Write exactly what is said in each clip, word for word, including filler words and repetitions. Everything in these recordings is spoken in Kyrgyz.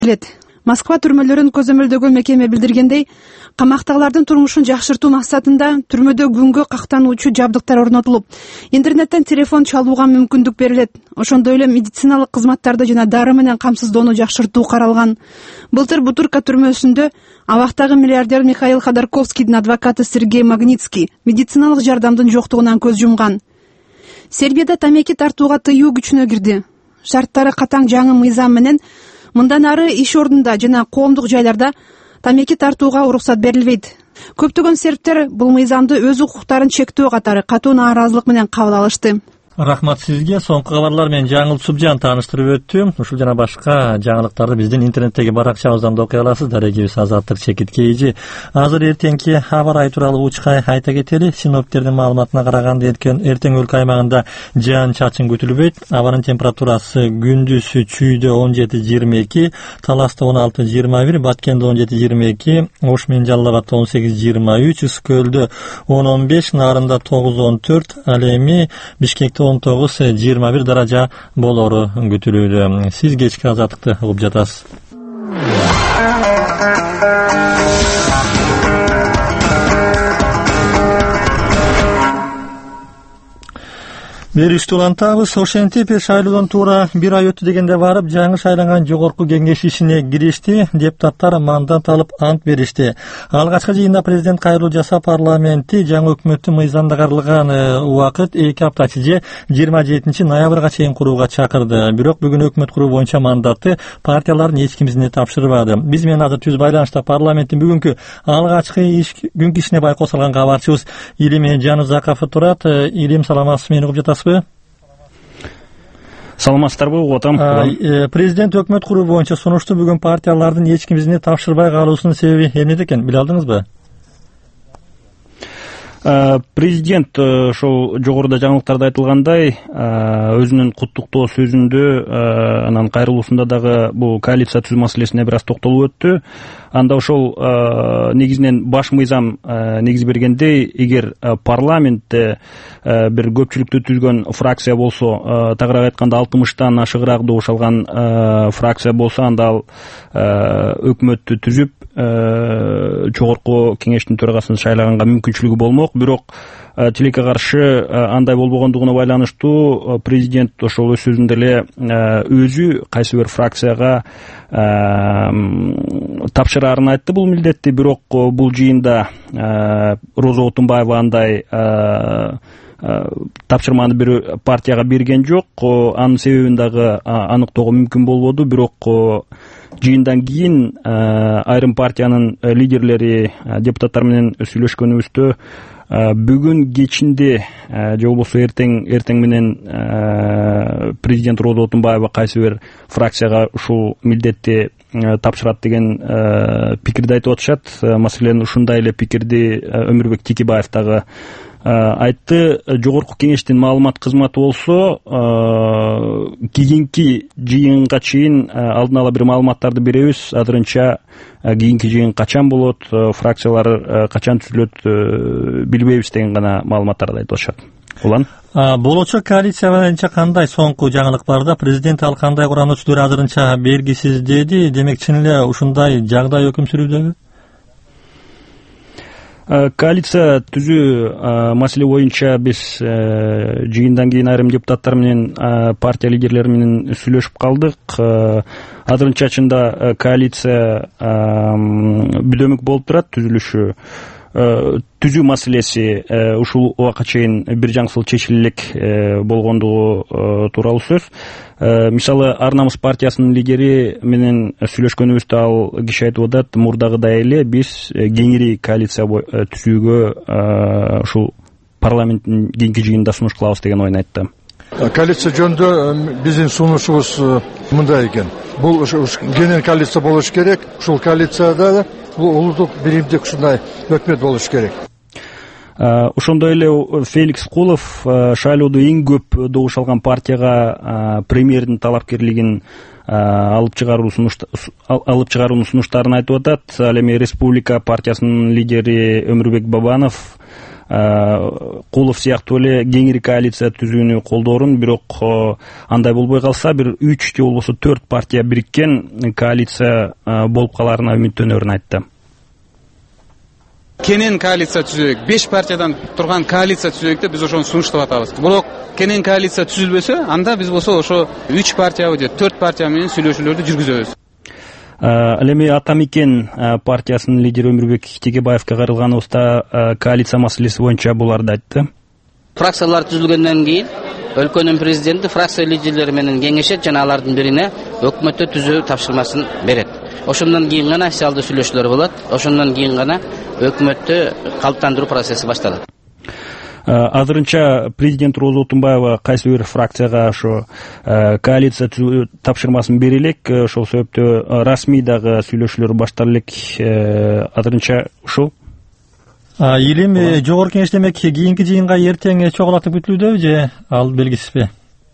келет. Москва түрмөлөрүн көзөмөлдөгөн мекеме билдиргендей, камактагылардын турмушун жакшыртуу максатында түрмөдө күнгө кактануучу жабдыктар орнотулуп, интернеттен телефон чалууга мүмкүндүк берилет. Ошондой эле медициналык кызматтарды жана дары менен камсыздоону жакшыртуу каралган. Былтыр Бутырка түрмөсүндө абактагы миллиардер Михаил Ходорковскийдин адвокаты Сергей Магнитский медициналык жардамдын жоктугунан көз жумган. Сербияда тамеки тартууга тыюу күчүнө кирди. Шарттары катаң жаңы мыйзам менен мындан ары иш ордунда жана коомдук жайларда тамеки тартууга уруксат берилбейт. Көптөгөн сербтер бул мыйзамды өз укуктарын чектөө катары катуу нааразылык менен кабыл алышты. Рахмат сизге. Соңку кабарлар менен Жаңыл Субжан тааныштырып өттү. Ушул жана башка жаңылыктарды биздин интернеттеги баракчабыздан да окуй аласыз. Дарегибиз Азаттык Чекит Кейжи. Азыр эртеңки аба ырайы тууралуу учка айта кетели. Синоптиктердин маалыматына караганда эртең өлкө аймагында жаан чачын күтүлбөйт. Абанын температурасы күндүз Чүйдө он жети жыйырма эки, Таласта он алты жыйырма бир, Баткенде он жети жыйырма эки, Ош менен Жалал Абадта он сегиз жыйырма үч, Үскөлдө он он беш, Нарында тогуз он төрт, ал эми Бишкекте он тогуз жыйырма бир даража болору күтүлүүдө. Сиз кечки азаттыкты угуп жатасыз. Беришти улантабыз. Ошентип шайлоодон туура бир ай өттү дегенде барып, жаңы шайланган жогорку кеңеш ишине киришти. Депутаттар мандат алып ант беришти. Алгачкы жыйында президент кайрылуу жасап, парламентти жаңы өкмөттүн мыйзамда каралган убакыт эки апта же жыйырма жетинчи ноябрга чейин курууга чакырды. Бирок бүгүн өкмөт куруу боюнча мандатты партиялардын эч кимисине тапшырбады. Биз менен азыр түз байланышта парламенттин бүгүнкү алгачкы иш күнкү ишине байкоо салган кабарчыбыз Илим Жанузаков турат. Илим, саламатсыз, мени угуп жатасызбы? Саламатсыздарбы, угуп атам. Президент өкмөт куруу боюнча сунушту бүгүн партиялардын эч кимисине тапшырбай калуусунун себеби эмнеде экен, биле алдыңызбы? Президент ошол жогоруда жаңылыктарда айтылгандай өзүнүн куттуктоо сөзүндө анан кайрылуусунда дагы бул коалиция түзүү маселесине бир аз токтолуп өттү. Анда ошол негизинен баш мыйзам негиз бергенде, эгер парламентте бир көпчүлүктү түзгөн фракция болсо, тагыраак айтканда алтымыштан ашыгыраак добуш алган фракция болсо, анда ал өкмөттү түзүп жогорку кеңештин төрагасын шайлаганга мүмкүнчүлүгү болмок. Бирок тилекке каршы андай болбогондугуна байланыштуу президент ошол өз сөзүндө эле өзү кайсы бир фракцияга тапшырарын айтты бул милдетти. Бирок бул жыйында Роза Отунбаева андай тапшырманы бир партияга берген жок. Анын себебин дагы аныктоого мүмкүн болбоду. Бирок жыйындан кийин айрым партиянын лидерлери депутаттар менен сүйлөшкөнүбүздө бүгүн кечинде же болбосо эртең эртең менен президент Роза Отунбаева кайсы бир фракцияга ушул милдетти тапшырат деген пикирди айтып атышат. Маселен, ушундай эле пикирди Өмүрбек Текебаев дагы айтты. Жогорку кеңештин маалымат кызматы болсо кийинки жыйынга чейин алдын ала бир маалыматтарды беребиз. Азырынча кийинки жыйын качан болот, фракциялар качан түзүлөт билбейбиз деген гана маалыматтарды айтып атышат. Улан болочок коалиция боюнча кандай соңку жаңылык барда? Президент ал кандай курамдуу азырынча белгисиз деди. Демек, чын эле ушундай жагдай өкүм сүрүүдөбү? Коалиция түзүү маселе боюнча биз жыйындан кийин айрым депутаттар менен, партия лидерлери менен сүйлөшүп калдык. Азырынча чында коалиция бүдөмүк болуп турат. Түзүлүшү түзүү маселеси ушул убакка чейин бир жаңсыл чечиле элек болгондугу тууралуу сөз. Мисалы, Ар намыс партиясынын лидери менен сүйлөшкөнүбүздө ал киши айтып атат, мурдагыдай эле биз кеңири коалиция түзүүгө ушул парламенттин кийинки жыйынында сунуш кылабыз деген оюн айтты. Коалиция жөнүндө биздин сунушубуз мындай экен. Бул кенен коалиция болуш керек. Ушул коалицияда бул улуттук биримдик ушундай өкмөт болуш керек. Ошондой эле Феликс Кулов шайлоодо эң көп добуш алган партияга премьердин талапкерлигин алып чыгарууну алып чыгарууну сунуштарын айтып атат. Ал эми Республика партиясынын лидери Өмүрбек Бабанов Кулов сыяктуу эле кеңири коалиция түзүүнү колдоорун, бирок андай болбой калса бир үч же болбосо төрт партия бириккен коалиция болуп калаарына үмүттөнөрүн айтты. Кенен коалиция түзөйүк, беш партиядан турган коалиция түзөйүк деп биз ошону сунуштап атабыз. Бирок кенен коалиция түзүлбөсө, анда биз болсо ошо үч партиябы же төрт партия менен сүйлөшүүлөрдү жүргүзөбүз. Ал эми Ата Мекен партиясынын лидери Өмүрбек Тегебаевке кайрылганыбызда коалиция маселеси боюнча буларды айтты. Фракциялар түзүлгөндөн кийин өлкөнүн президенти фракция лидерлери менен кеңешет жана алардын бирине өкмөттү түзүү тапшырмасын берет. Ошондон кийин гана официалдуу сүйлөшүүлөр болот. Ошондон кийин гана өкмөттү калыптандыруу процесси башталат. Азырынча президент Роза Отунбаева кайсы бир фракцияга ошо коалиция түзүү тапшырмасын бере элек, ошол себептөө расмий дагы сүйлөшүүлөр баштала элек. Азырынча ушул. Илим жогорку кеңеш демек кийинки жыйынга эртең чогулатып күтүлүүдө же ал белгисизби?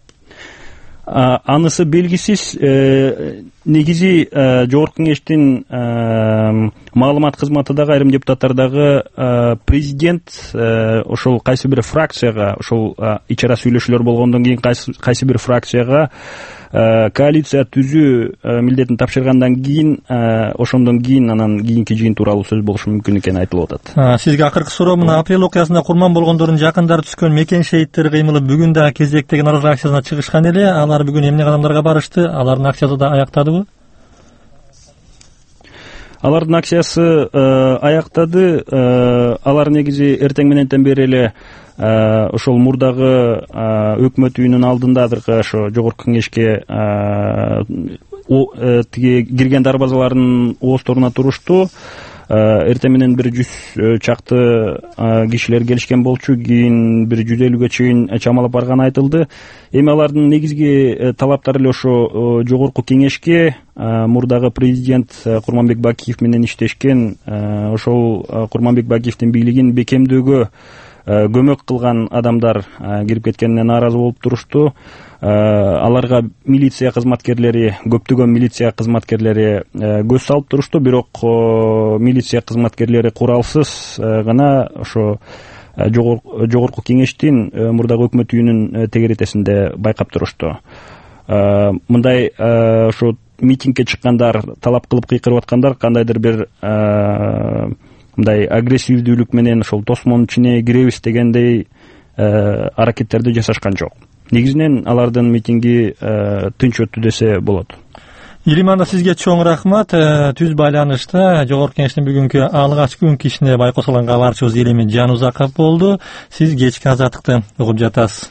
Анысы белгисиз. Негизи жогорку кеңештин маалымат кызматы дагы, айрым депутаттар дагы президент ошол кайсы бир фракцияга, ошол ич ара сүйлөшүүлөр болгондон кийин кайсы бир фракцияга коалиция түзүү милдетин тапшыргандан кийин, ошондон кийин анан кийинки жыйын тууралуу сөз болушу мүмкүн экени айтылып атат. Сизге акыркы суроо, мына апрель окуясында курман болгондордун жакындары түшкөн Мекен шейиттери кыймылы бүгүн да кезектеги нааразылык акциясына чыгышкан эле. Алар бүгүн эмне кадамдарга барышты? Алардын акциясы да аяктадыбы? Алардын акциясы аяктады. Алар негизи эртең мененден бери эле ошол мурдагы өкмөт үйүнүн алдындадыркы ошо жогорку кеңешке тиги кирген дарбазалардын оозторуна турушту. Эртең менен бир жүз чакты кишилер келишкен болчу, кийин бир жүз элүүгө чейин чамалап барганы айтылды. Эми алардын негизги талаптары эле ошо жогорку кеңешке мурдагы президент Курманбек Бакиев менен иштешкен, ошол Курманбек Бакиевдин бийлигин бекемдөөгө көмөк кылган адамдар кирип кеткенине нааразы болуп турушту. Аларга милиция кызматкерлери, көптөгөн милиция кызматкерлери көз салып турушту, бирок милиция кызматкерлери куралсыз гана ошо жогорку кеңештин мурдагы өкмөт үйүнүн тегеретесинде байкап турушту. Мындай ошо митингге чыккандар, талап кылып кыйкырып аткандар кандайдыр бир мындай агрессивдүүлүк менен ошол тосмонун ичине киребиз дегендей аракеттерди жасашкан жок. Негизинен алардын митинги тынч өттү десе болот. Илиманда сизге чоң рахмат. Түз байланышта жогорку кеңештин бүгүнкү алгач күнкү ишине байкосулган кабарчыбыз Илим Жанузаков болду. Сиз кечки азаттыкты угуп жатасыз.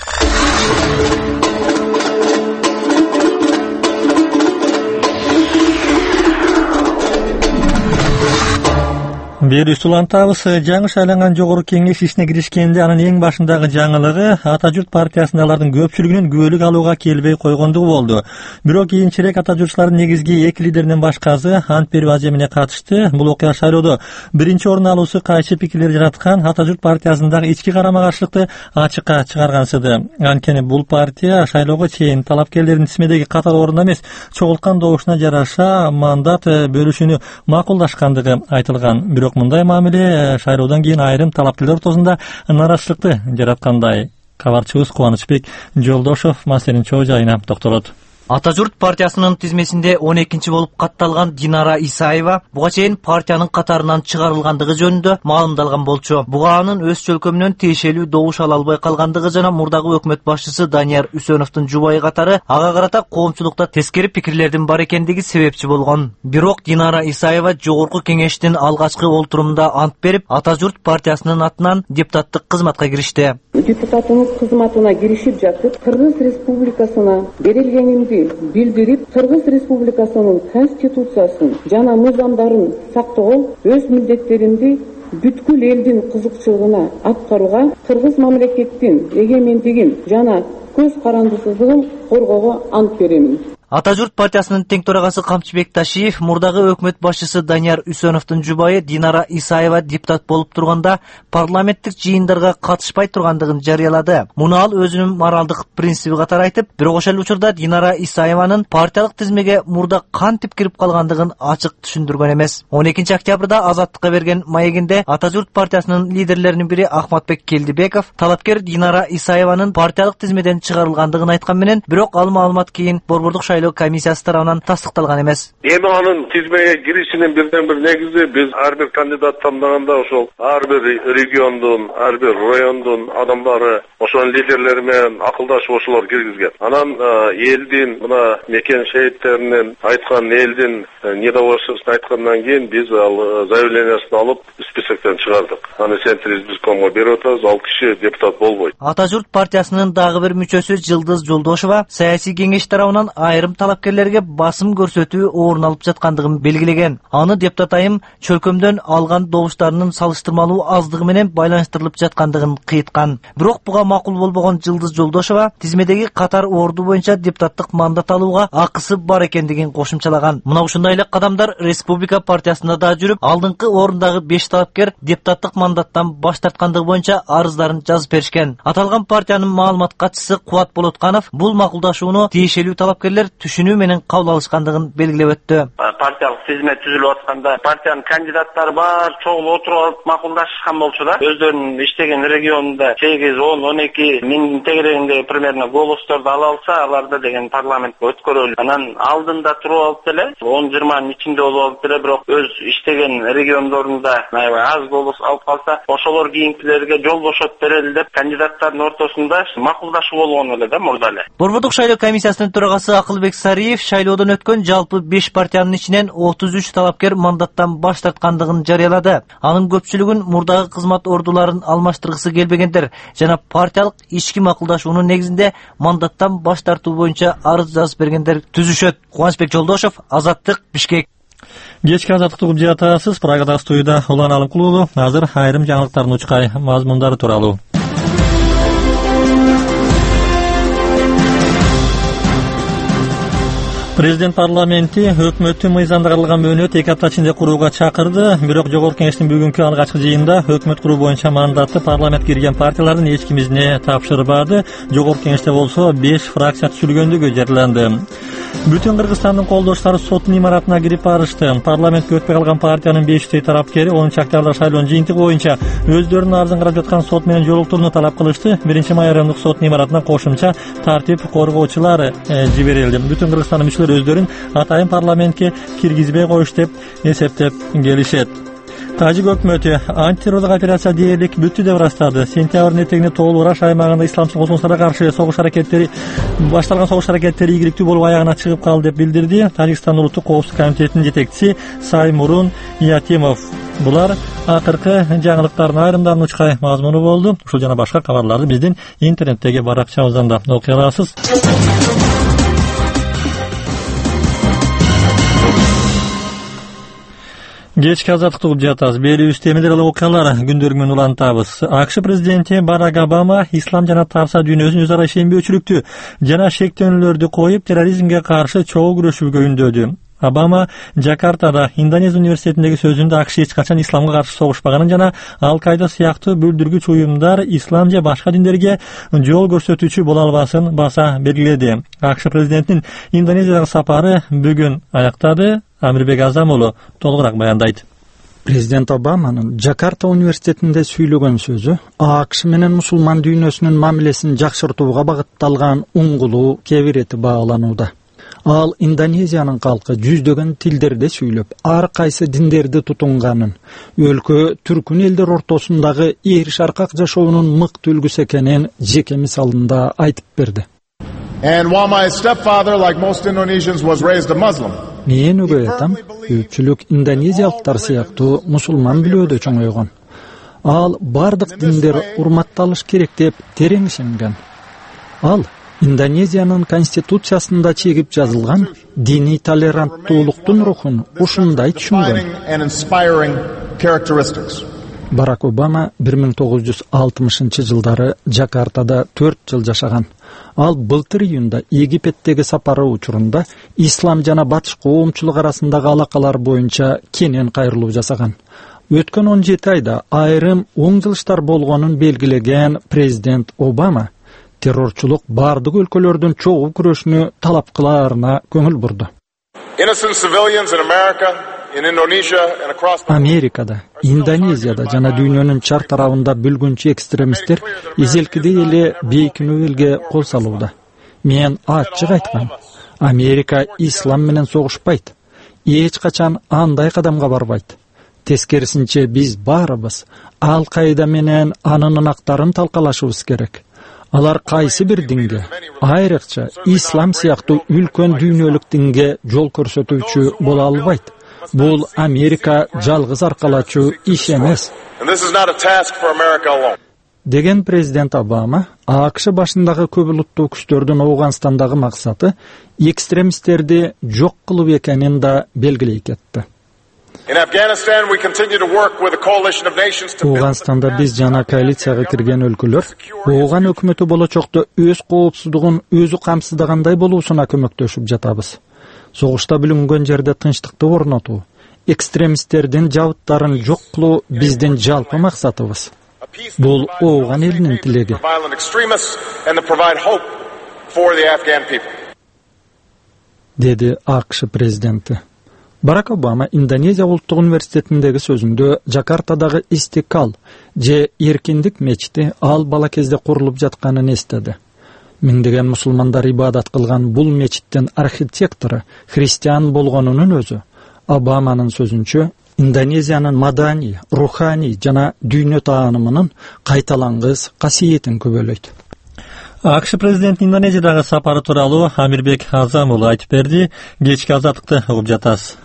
Бери сулантабыз. Жаңы шайланган жогорку кеңеш ишине киришкенде анын эң башындагы жаңылыгы Ата журт партиясындагылардын көпчүлүгүнүн күбөлүк алууга келбей койгондугу болду. Бирок кийинчерээк Ата журтчулардын негизги эки лидеринен башкасы Антберүү Ажемине катышты. Бул окуя шайлоодо биринчи орун алуусу кайчы пикирлер жараткан Ата журт партиясындагы ички карама-каршылыкты ачыкка чыгаргансыды. Анткени бул партия шайлоого чейин талапкерлердин тизмедеги катар орунда эмес, чогулткан добушуна жараша мандат бөлүшүүнү макулдашкандыгы айтылган. Бирок мындай мамиле шайлоодон кийин айрым талапкерлер ортосунда нааразычылыкты жараткандай. Кабарчыбыз Кубанычбек Жолдошов маселенин чоо жайына токтолот. Ата журт партиясынын тизмесинде он экинчи болуп катталган Динара Исаева буга чейин партиянын катарынан чыгарылгандыгы жөнүндө маалымдалган болчу. Буга анын өз чөлкөмүнөн тиешелүү добуш ала албай калгандыгы жана мурдагы өкмөт башчысы Данияр Үсөновдун жубайы катары ага карата коомчулукта тескери пикирлердин бар экендиги себепчи болгон. Бирок Динара Исаева жогорку кеңештин алгачкы олтурумунда ант берип, Ата журт партиясынын атынан депутаттык кызматка киришти. Депутаттык кызматына киришип жатып, Кыргыз Республикасына берилгенимди билдирип, Кыргыз Республикасынын конституциясын жана мыйзамдарын сактоо, өз милдеттеримди бүткүл элдин кызыкчылыгына аткарууга, Кыргыз мамлекеттин эгемендигин жана көз карандысыздыгын коргоого ант беремин. Ата журт партиясынын тең төрагасы Камчыбек Ташиев мурдагы өкмөт башчысы Данияр Үсөновдун жубайы Динара Исаева депутат болуп турганда парламенттик жыйындарга катышпай тургандыгын жарыялады. Муну ал өзүнүн моралдык принциби катары айтып, бирок ошол учурда Динара Исаеванын партиялык тизмеге мурда кантип кирип калгандыгын ачык түшүндүргөн эмес. он экинчи октябрда Азаттыкка берген маегинде Ата журт партиясынын лидерлеринин бири Ахматбек Келдибеков талапкер Динара Исаеванын партиялык тизмеден чыгарылгандыгын айткан менен, бирок ал маалымат кийин Борбордук шайлоо комиссиясы тарабынан тастыкталган эмес. Эми анын тизмеге киришинин бирден бир негизи биз ар бир кандидат тандаганда ошол ар бир региондун, ар бир райондун адамдары ошонун лидерлери менен акылдашып ошолор киргизген. Анан элдин мына мекен шейиттеринин айткан элдин недовольствосын айткандан кийин биз ал заявлениясын алып списоктон чыгардык. Аны Центр избиркомго берип атабыз, ал киши депутат болбойт. Ата журт партиясынын дагы бир мүчөсү Жылдыз Жолдошова саясий кеңеш тарабынан айрым талапкерлерге басым көрсөтүү орун алып жаткандыгын белгилеген. Аны депутат айым чөлкөмдөн алган добуштарынын салыштырмалуу аздыгы менен байланыштырылып жаткандыгын кыйткан. Бирок буга макул болбогон Жылдыз Жолдошова тизмедеги катар орду боюнча депутаттык мандат алууга акысы бар экендигин кошумчалаган. Мына ушундай эле кадамдар Республика партиясында да жүрүп, алдыңкы орундагы беш талапкер депутаттык мандаттан баш тарткандыгы боюнча арыздарын жазып беришкен. Аталган партиянын маалымат катчысы Кубат Болотканов бул макулдашууну тиешелүү талапкерлер түшүнүү менен кабыл алышкандыгын белгилеп өттү. Партиялык тизме түзүлүп атканда партиянын кандидаттары бар чогуу отуруп алып макулдашкан болчу да. Өздөрүнүн иштеген регионунда сегиз, он, он эки миң тегерегинде примерно голосторду ала алса, аларды деген парламентке өткөрөлү. Анан алдында туруп алып деле он жыйырманын ичинде болуп алып деле, бирок өз иштеген региондорунда аябай аз голос алып калса, ошолор кийинкилерге жол бошот берели деп кандидаттардын ортосунда макулдашуу болгон эле да мурда эле. Борбордук шайлоо комиссиясынын төрагасы Акылбек Сариев шайлоодон өткөн жалпы беш партиянын ичинен отуз үч талапкер мандаттан баш тарткандыгын жарыялады. Анын көпчүлүгүн мурдагы кызмат ордуларын алмаштыргысы келбегендер жана партиялык ички макулдашуунун негизинде мандаттан баш тартуу боюнча арыз жазып бергендер түзүшөт. Кубанычбек Жолдошов, Азаттык, Бишкек. Кечки азаттыкты угуп жатасыз. Программада студияда Улан Алымкулуу. Азыр айрым жаңылыктардын учкай мазмундары тууралуу. Президент парламенти өкмөттүн мыйзамда каралган мөөнөт эки апта ичинде курууга чакырды. Бирок жогорку кеңештин бүгүнкү алгачкы жыйынында өкмөт куруу боюнча мандатты парламент кирген партиялардын эч ким изине тапшырбады. Жогорку кеңеште болсо беш фракция түзүлгөндүгү жарыяланды. Бүтүн Кыргызстандын колдоштары соттун имаратына кирип барышты. Парламентке өтпөй калган партиянын бештей тарапкери онунчу октябрда шайлоонун жыйынтыгы боюнча өздөрүнүн арызын карап жаткан сот менен жолуктурууну талап кылышты. Биринчи май райондук соттун имаратына кошумча тартип коргоочулар жиберилди. Бүтүн Кыргызстандын мүчөлөрү өздөрүн атайын парламентке киргизбей коюш деп эсептеп келишет. Тажик өкмөтү антитеррорлук операция дээрлик бүттү деп ырастады. Сентябрдын этегинде Тоолу Ураш аймагында исламчыл козголуштарга каршы согуш аракеттери башталган согуш аракеттери ийгиликтүү болуп аягына чыгып калды деп билдирди Тажикстан улуттук коопсуздук комитетинин жетекчиси Саймурун Ятимов. Булар акыркы жаңылыктардын айрымдарын учкай мазмуну болду. Ушул жана башка кабарларды биздин интернеттеги баракчабыздан да окуй аласыз. Кечки азаттыкты угуп жатасыз. Берүүбүздө эмелер эле окуялар күндөрү менен улантабыз. АКШ президенти Барак Обама ислам жана тарса дүйнөсүн өз ара ишенбөөчүлүктү жана шектөөнүүлөрдү коюп терроризмге каршы чогуу күрөшүүгө үндөдү. Обама Жакартада Индонезия университетиндеги сөзүндө АКШ эч качан исламга каршы согушпаганын жана Ал-Кайда сыяктуу бүлдүргүч уюмдар ислам же башка диндерге жол көрсөтүүчү боло албасын баса белгиледи. АКШ президентинин Индонезиядагы сапары бүгүн аяктады. Амирбек Азамулу толугураак баяндайт. Президент Обаманын Жакарта университетинде сүйлөгөн сөзү АКШ менен мусулман дүйнөсүнүн мамилесин жакшыртууга багытталган уңгулуу кебирети бааланууда. Ал Индонезиянын калкы жүздөгөн тилдерде сүйлөп, ар кайсы диндерди тутунганын, өлкө түркүн элдер ортосундагы эр шаркак жашоонун мыкты үлгүсү экенин жеке мисалында айтып берди. And while my stepfather, like most Indonesians, was raised a Muslim, Мен өгөй атам көпчүлүк индонезиялыктар сыяктуу мусулман билөөдө чоңойгон. Ал бардык диндер урматталыш керек деп терең ишенген. Ал Индонезиянын конституциясында чегип жазылган диний толеранттуулуктун рухун ушундай түшүнгөн. Барак Обама бир миң тогуз жүз алтымышынчы жылдары Жакартада төрт жыл жашаган. Ал былтыр июнда Египеттеги сапары учурунда ислам жана батыш коомчулук арасындагы алакалар боюнча кенен кайрылуу жасаган. Өткөн он жети айда айрым оң жылыштар болгонун белгилеген президент Обама террорчулук бардык өлкөлөрдүн чогуу күрөшүнү талап кылаарына көңүл бурду. Америкада, Индонезияда жана дүйнөнүн чар тарабында бүлгүнчү экстремисттер эзелкидей эле бейкинүү элге кол салууда. Мен ачык айткам, Америка ислам менен согушпайт. Эч качан андай кадамга барбайт. Тескерисинче биз баарыбыз Ал-Каида менен анын ынактарын талкалашыбыз керек. Алар кайсы бир динге, айрыкча ислам сыяктуу үлкөн дүйнөлүк динге жол көрсөтүүчү боло албайт. Бул Америка жалгыз аркалачу иш эмес. Деген президент Обама АКШ башындагы көп улуттуу күчтөрдүн Ооганстандагы максаты экстремисттерди жок кылуу экенин да белгилей кетти. Ооганстанда биз жана коалицияга кирген өлкөлөр Ооган өкмөтү болочокто өз коопсуздугун өзү камсыздагандай болуусуна көмөктөшүп жатабыз. Согушта бүлүнгөн жерде тынчтыкты орнотуу, экстремисттердин жабыттарын жок кылуу биздин жалпы максатыбыз. Бул Ооган элинин тилеги. Деди АКШ президенти. Барак Обама Индонезия улуттук университетиндеги сөзүндө Жакартадагы Истикал же Эркиндик мечити ал бала кезде курулуп жатканын эстеди. Миңдеген мусулмандар ибадат кылган бул мечиттин архитектору христиан болгонунун өзү Обаманын сөзүнчө Индонезиянын мадани, руханий жана дүйнө таанымынын кайталангыс касиетин көбөлөйт. АКШ президенти Индонезиядагы сапары тууралуу Амирбек Азам уулу айтып берди. Кечки азаттыкты угуп жатасыз.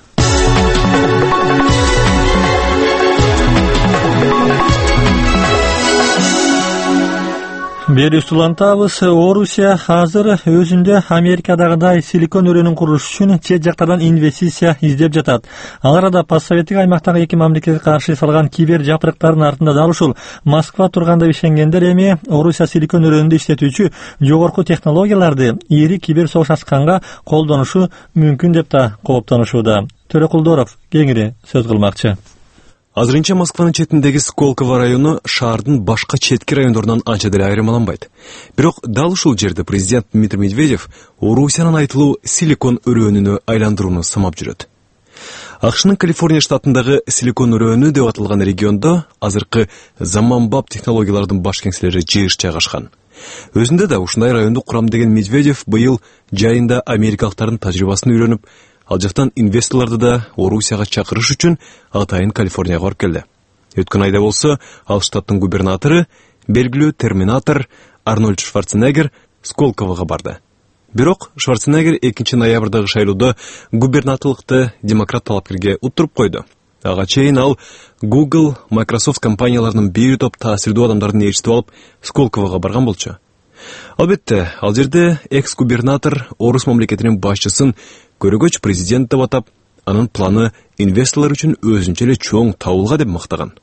Бери улантабыз. Орусия азыр өзүндө Америкадагыдай силикон өрөөнүн курулушу үчүн чет жактардан инвестиция издеп жатат. Ал арада постсоветтик аймактагы эки мамлекетке каршы салган кибер жапырыктардын артында дал ушул Москва турганда ишенгендер эми Орусия силикон өрөөнүндө иштетүүчү жогорку технологияларды ири кибер согуш ачканга колдонушу мүмкүн деп да кооптонушууда. Төрөкулдоров кеңири сөз кылмакчы. Азырынча Москванын четиндеги Сколково району шаардын башка четки райондорунан анча деле айырмаланбайт. Бирок дал ушул жерде президент Дмитрий Медведев Орусиянын айтылуу силикон өрөөнүнө айландырууну самап жүрөт. АКШнын Калифорния штатындагы силикон өрөөнү деп аталган региондо азыркы заманбап технологиялардын баш кеңселери жыйыш жайгашкан. Өзүндө да ушундай районду курам деген Медведев быйыл жайында америкалыктардын тажрыйбасын үйрөнүп, ал жактан инвесторлорду да Орусияга чакырыш үчүн атайын Калифорнияга барып келди. Өткөн айда болсо, ал штаттын губернатору, белгилүү терминатор Арнольд Шварценеггер Сколкового барды. Бирок Шварценеггер экинчи ноябрдагы шайлоодо губернаторлукты демократ талапкерге уттуруп койду. Ага чейин ал Google, Microsoft компанияларынын бир топ таасирдүү адамдарын ээрчитип алып Сколкового барган болчу. Албетте, ал жерде экс-губернатор Орус мамлекетинин башчысын көрөгөч президент деп атап, анын планы инвесторлор үчүн өзүнчө эле чоң табылга деп мактаган.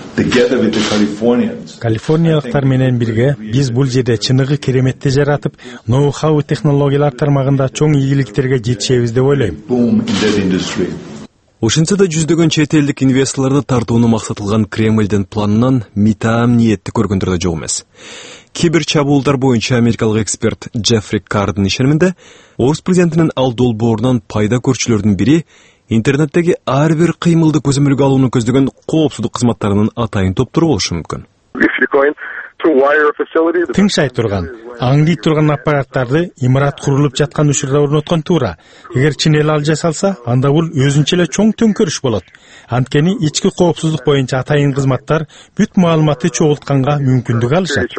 Калифорниялыктар менен бирге биз бул жерде чыныгы кереметти жаратып, ноу-хау технологиялар тармагында чоң ийгиликтерге жетишебиз деп ойлойм. Ошентсе да жүздөгөн чет элдик инвесторлорду тартууну максат кылган Кремлдин планынан митаам ниетти көргөндөр да жок эмес. Кибер чабуулдар боюнча америкалык эксперт Джеффри Кардын ишениминде, Орус президентинин ал долбоорунан пайда көрчүлөрдүн бири интернеттеги ар бир кыймылды көзөмөлгө алууну көздөгөн коопсуздук кызматтарынын атайын топтуру болушу мүмкүн. Тыңшай турган, аңдый турган аппараттарды имарат курулуп жаткан учурда орноткон туура. Эгер чын эле ал жасалса, анда бул өзүнчө эле чоң төңкөрүш болот. Анткени ички коопсуздук боюнча атайын кызматтар бүт маалыматты чогултканга мүмкүндүк алышат.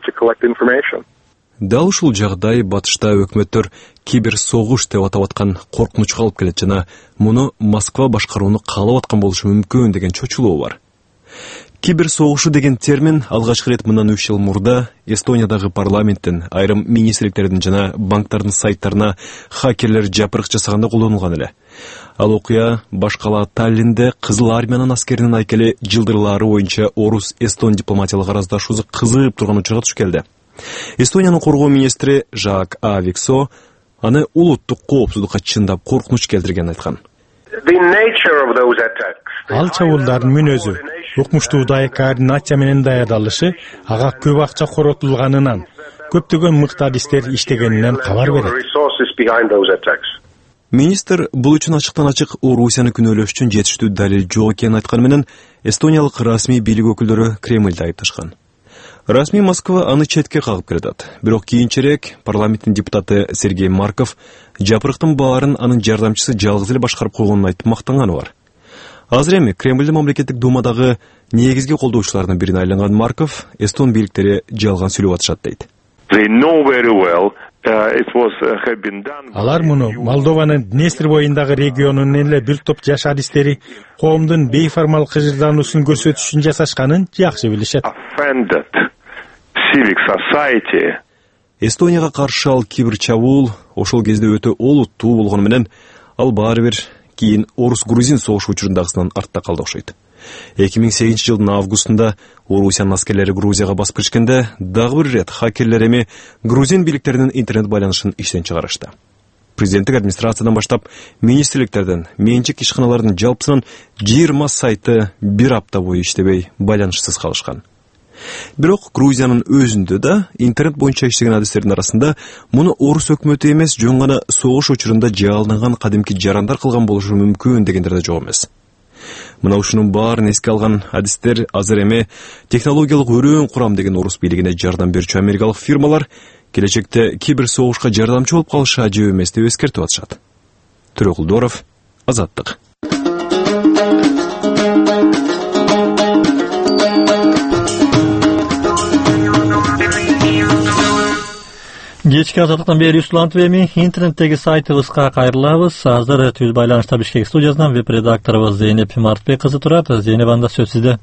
Дал ушул жагдай батышта өкмөттөр кибер согуш деп атап аткан коркунучка алып келет жана муну Москва башкарууну каалап аткан болушу мүмкүн деген чочулоо бар. Кибер согушу деген термин алгачкы рет мындан үч жыл мурда Эстониядагы парламенттин, айрым министрликтердин жана банктардын сайттарына хакерлер жапырык жасаганда колдонулган эле. Ал окуя башкала Таллинде Кызыл армиянын аскеринин айкели жылдырлары боюнча Орус-Эстон дипломатиялык араздашуусу кызып турган учурга туш келди. Эстониянын коргоо министри Жак Авиксо аны улуттук коопсуздукка чындап коркунуч келтиргенин айткан. Ал чабуулдардын мүнөзү, укмуштуу координация менен даярдалышы ага көп акча коротулганынан, көптөгөн мыкты адистер иштегенинен кабар берет. Министр бул үчүн ачыктан ачык Орусияны күнөөлөш үчүн жетиштүү далил жок экенин айтканы менен эстониялык расмий бийлик өкүлдөрү Кремльде айыпташкан. Расмий Москва аны четке кагып келатат. Бирок кийинчерээк парламенттин депутаты Сергей Марков жапырыктын баарын анын жардамчысы жалгыз эле башкарып койгонун айтып мактанганы бар. Азыр эми Кремльдин мамлекеттик думадагы негизги колдоочуларынын бирине айланган Марков эстон бийликтери жалган сүйлөп атышат дейт. Алар муну Молдованын Днестр боюндагы регионунун эле бир топ жаш адистери коомдун бейформал кыжырдаануусун көрсөтүш үчүн жасашканын жакшы билишет. Эстонияга каршы ал киберчабуул ошол кезде өтө олуттуу болгону менен ал баары бир кийин орус-грузин согушу учурундагысынан артта калды окшойт. эки миң сегизинчи жылдын августунда Орусиянын аскерлери Грузияга басып киришкенде дагы бир ирет хакерлер эми грузин бийликтеринин интернет байланышын иштен чыгарышты. Президенттик администрациядан баштап министрликтерден, менчик ишканалардын жалпысынан жыйырма сайты бир апта бою иштебей байланышсыз калышкан. Бирок Грузиянын өзүндө да интернет боюнча иштеген адистердин арасында муну орус өкмөтү эмес, жөн гана согуш учурунда жалынган кадимки жарандар кылган болушу мүмкүн дегендер да жок эмес. Мына ушунун баарын эске алган адистер азыр эми технологиялык өрөөн курам деген орус бийлигине жардам берүүчү америкалык фирмалар келечекте кибер согушка жардамчы болуп калышы ажып эмес деп эскертип атышат. Төрөкулдоров, Азаттык. Кечки Азаттыктан бери улантып эми интернеттеги сайтыбызга кайрылабыз. Азыр түз байланышта Бишкек студиясынан веб-редакторубуз Зейнеп Мартбек кызы турат. Зейнеп, анда сөз сизде.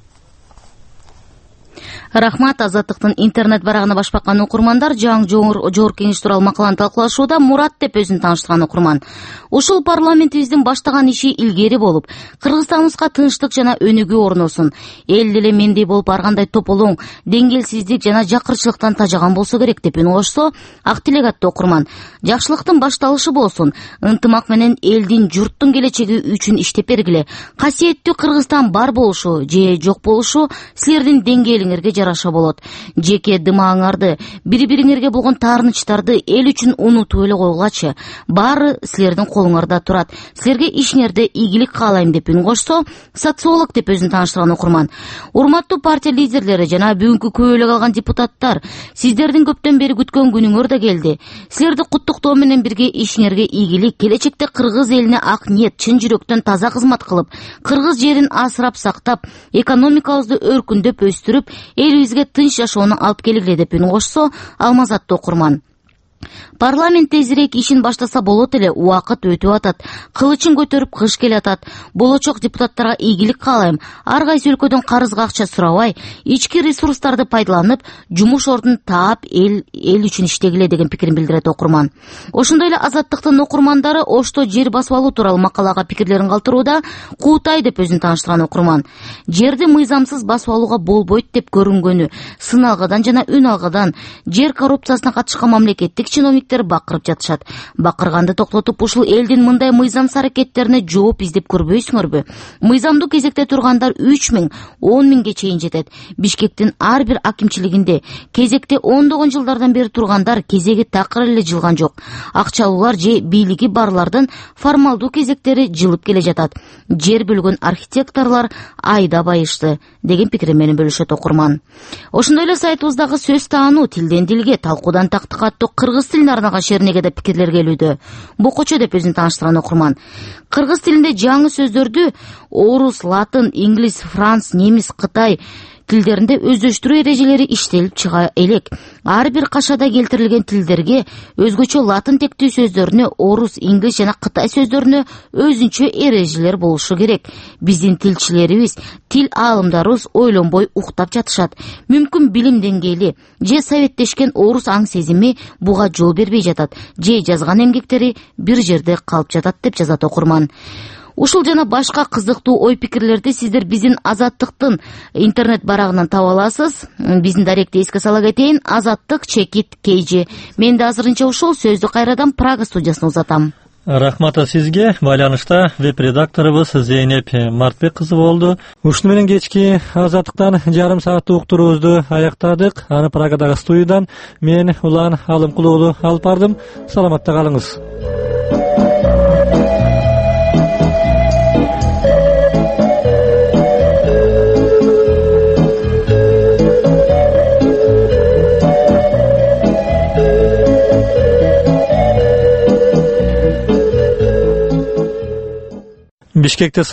Рахмат. Азаттыктын интернет барагына баш баккан окурмандар жаңы жогорку кеңеш тууралуу макаланы талкуулашууда. Мурат деп өзүн тааныштырган окурман. Ушул парламентибиздин баштаган иши илгери болуп, Кыргызстаныбызга тынчтык жана өнүгүү орносун. Эл деле мендей болуп ар кандай тополоң, деңгээлсиздик жана жакырчылыктан тажаган болсо керек деп үн кошсо, ак тилек атты окурман. Жакшылыктын башталышы болсун, ынтымак менен элдин, журттун келечеги үчүн иштеп бергиле. Касиеттүү Кыргызстан бар болушу же жок болушу силердин деңгээлиңерге жараша болот. Жеке дымааңарды, бири-бириңерге болгон таарынычтарды эл үчүн унутуп эле койгулачы. Баары силердин колуңарда турат. Силерге ишиңерде ийгилик каалайм деп үн кошсо, социолог деп өзүн тааныштырган окурман. Урматтуу партия лидерлери жана бүгүнкү көбөлүк алган депутаттар, сиздердин көптөн бери күткөн күнүңөр да келди. Силерди куттуктоо менен бирге ишиңерге ийгилик, келечекте кыргыз элине ак ниет, чын жүрөктөн таза кызмат кылып, кыргыз жерин асырап сактап, экономикабызды өркүндөп өстүрүп, элибизге тынч жашоону алып келгиле деп үн кошсо, Алмазатты окурман. Парламент тезирээк ишин баштаса болот эле, убакыт өтүп атат. Кылычын көтөрүп кыш келатат. Болочок депутаттарга ийгилик каалайм. Ар кайсы өлкөдөн карызга акча сурабай, ички ресурстарды пайдаланып, жумуш ордун таап эл эл үчүн иштегиле деген пикирин билдирет окурман. Ошондой эле Азаттыктын окурмандары Ошто жер басып алуу тууралуу макалага пикирлерин калтырууда. Куутай деп өзүн тааныштырган окурман. Жерди мыйзамсыз басып алууга болбойт деп көрүнгөнү, сыналгадан жана үн алгадан жер коррупциясына катышкан мамлекеттик чиновниктер бакырып жатышат. Бакырганды токтотуп, ушул элдин мындай мыйзамсыз аракеттерине жооп издеп көрбөйсүңөрбү? Мыйзамдуу кезекте тургандар үч миң, он миңге чейин жетет. Бишкектин ар бир акимчилигинде кезекте ондогон жылдардан бери тургандар кезеги такыр эле жылган жок. Акчалуулар же бийлиги барлардын формалдуу кезектери жылып келе жатат. Жер бөлгөн архитекторлор айда байышты деген пикири менен бөлүшөт окурман. Ошондой эле сайтыбыздагы сөз таануу тилден дилге, талкуудан тактыкка аттуу кыргыз тилине арналган шернегеде пикирлер келүүдө. Бокочо деп өзүн тааныштырган окурман. Кыргыз тилинде жаңы сөздөрдү орус, латын, инглиз, франц, немис, кытай тилдеринде өздөштүрүү эрежелери иштелип чыга элек. Ар бир кашада келтирилген тилдерге өзгөчө латын тектүү сөздөрүнө, орус, инглиз жана кытай сөздөрүнө өзүнчө эрежелер болушу керек. Биздин тилчилерибиз, тил аалымдарыбыз ойлонбой уктап жатышат. Мүмкүн билим деңгээли же советтешкен орус аң сезими буга жол бербей жатат, же жазган эмгектери бир жерде калып жатат деп жазат окурман. Ушул жана башка кызыктуу ой пикирлерди сиздер биздин Азаттыктын интернет барагынан таба аласыз. Биздин даректи эске сала кетейин: Азаттык чекит кейжи. Мен да азырынча ушул сөздү кайрадан Прага студиясына узатам. Рахмат сизге. Байланышта веб-редакторубуз Зейнеп Мартбек кызы болду. Ушуну менен кечки Азаттыктан жарым сааттык уктуруубузду аяктадык. Аны Прагадагы студиядан мен Улан Алымкул уулу алып бардым. Саламатта калыңыз. Бишкекте